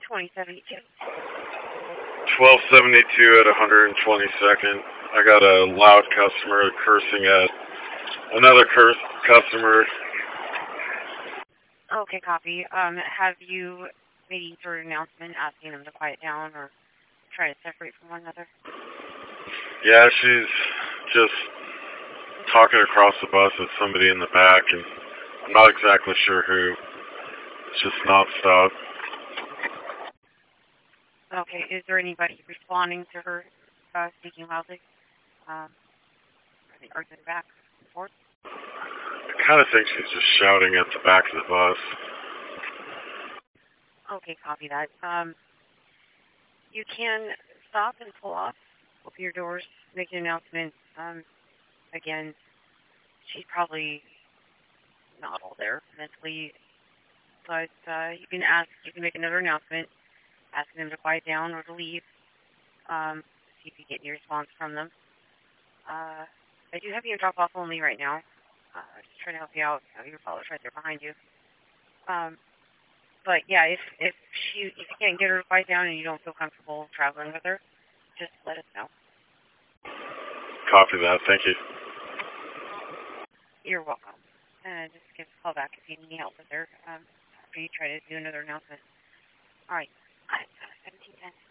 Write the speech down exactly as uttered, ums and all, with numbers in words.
twenty seventy-two. twelve seventy-two at one hundred twenty-second. I got a loud customer cursing at another curse customer. Okay, copy. Um, have you made sort of announcement asking them to quiet down or try to separate from one another? Yeah, she's just talking across the bus with somebody in the back, and I'm not exactly sure who. It's just nonstop. Okay, is there anybody responding to her uh, speaking loudly? Um, are they arguing back and forth? I kind of think she's just shouting at the back of the bus. Okay, copy that. Um, you can stop and pull off, open your doors, make an announcement. Um, again, she's probably not all there mentally, but uh, you can ask, you can make another announcement, asking them to quiet down or to leave. Um, see if you get any response from them. Uh, I do have you in drop off only right now. Uh, just trying to help you out. Uh, your father's right there behind you. Um, but yeah, if if she if you can't get her to quiet down and you don't feel comfortable traveling with her, just let us know. Copy that. Thank you. You're welcome. And just give us a call back if you need any help with her. Um, after you try to do another announcement. All right. seventeen ten.